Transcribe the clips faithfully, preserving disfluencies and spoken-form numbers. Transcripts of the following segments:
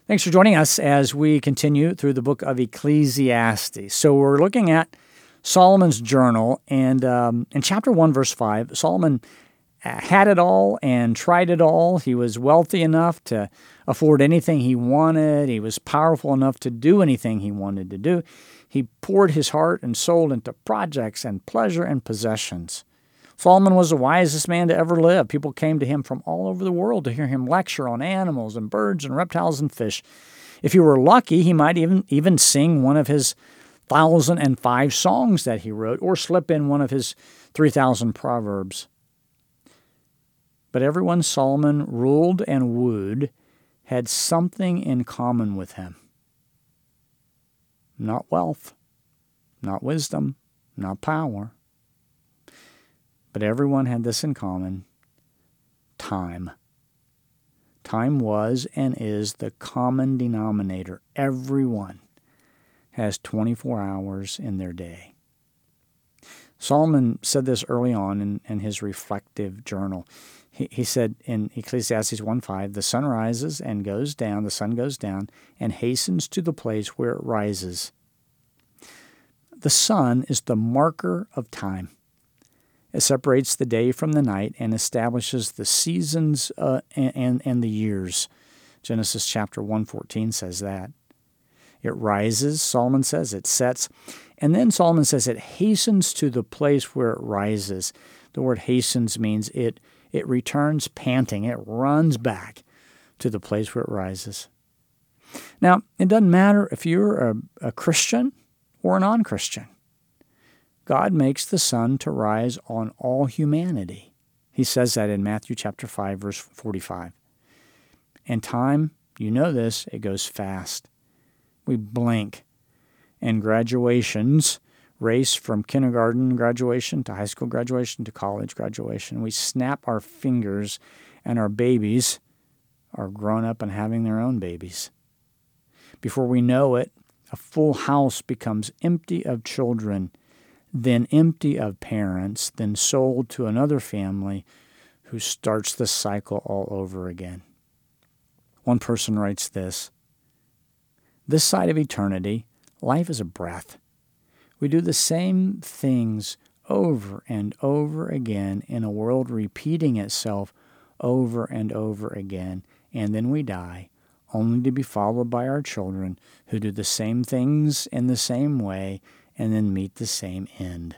Thanks for joining us as we continue through the book of Ecclesiastes. So we're looking at Solomon's journal, and um, in chapter one, verse five, Solomon had it all and tried it all. He was wealthy enough to afford anything he wanted. He was powerful enough to do anything he wanted to do. He poured his heart and soul into projects and pleasure and possessions. Solomon was the wisest man to ever live. People came to him from all over the world to hear him lecture on animals and birds and reptiles and fish. If you were lucky, he might even, even sing one of his thousand and five songs that he wrote, or slip in one of his three thousand proverbs. But everyone Solomon ruled and wooed had something in common with him. Not wealth, not wisdom, not power. But everyone had this in common: time. Time was and is the common denominator. Everyone has twenty-four hours in their day. Solomon said this early on in, in his reflective journal. He, he said in Ecclesiastes one five, "The sun rises and goes down, the sun goes down and hastens to the place where it rises." The sun is the marker of time. It separates the day from the night and establishes the seasons uh, and, and, and the years. Genesis chapter one fourteen says that. It rises, Solomon says, it sets. And then Solomon says it hastens to the place where it rises. The word hastens means it, it returns panting. It runs back to the place where it rises. Now, it doesn't matter if you're a, a Christian or a non-Christian. God makes the sun to rise on all humanity. He says that in Matthew chapter five, verse forty-five. And time, you know this, it goes fast. We blink. And graduations race from kindergarten graduation to high school graduation to college graduation. We snap our fingers and our babies are grown up and having their own babies. Before we know it, a full house becomes empty of children, then empty of parents, then sold to another family who starts the cycle all over again. One person writes this: "This side of eternity, life is a breath. We do the same things over and over again in a world repeating itself over and over again, and then we die, only to be followed by our children who do the same things in the same way and then meet the same end."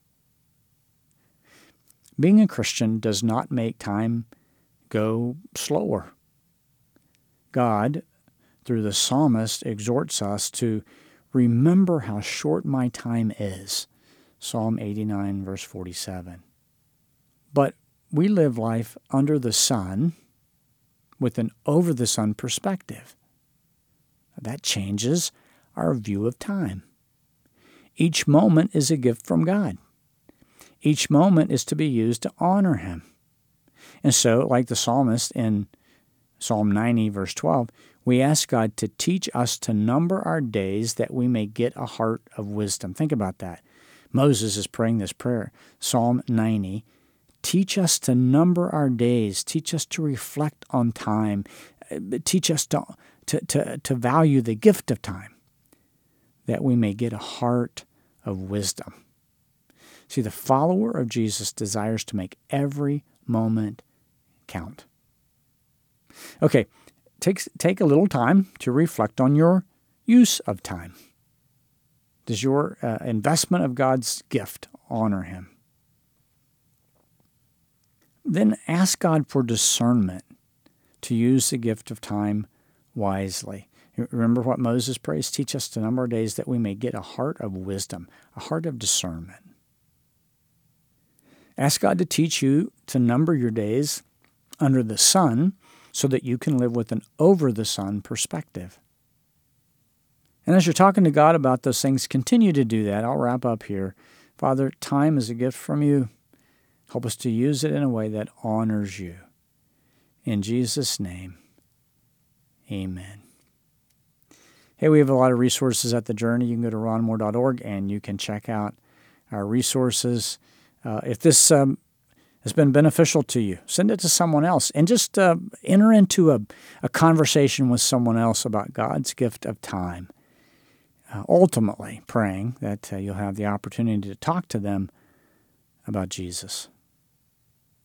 Being a Christian does not make time go slower. God, through the psalmist, exhorts us to remember how short my time is. Psalm eighty-nine, verse forty-seven. But we live life under the sun with an over-the-sun perspective. That changes our view of time. Each moment is a gift from God. Each moment is to be used to honor Him. And so, like the psalmist in Psalm ninety, verse twelve, we ask God to teach us to number our days that we may get a heart of wisdom. Think about that. Moses is praying this prayer. Psalm ninety, teach us to number our days. Teach us to reflect on time. Teach us to, to, to, to value the gift of time, that we may get a heart of wisdom. See, the follower of Jesus desires to make every moment count. Okay, take, take a little time to reflect on your use of time. Does your uh, investment of God's gift honor Him? Then ask God for discernment to use the gift of time wisely. Remember what Moses prays? Teach us to number our days that we may get a heart of wisdom, a heart of discernment. Ask God to teach you to number your days under the sun so that you can live with an over-the-sun perspective. And as you're talking to God about those things, continue to do that. I'll wrap up here. Father, time is a gift from you. Help us to use it in a way that honors you. In Jesus' name, amen. Hey, we have a lot of resources at The Journey. You can go to ron moore dot org and you can check out our resources. Uh, if this um, has been beneficial to you. Send it to someone else, and just uh, enter into a, a conversation with someone else about God's gift of time, uh, ultimately praying that uh, you'll have the opportunity to talk to them about Jesus.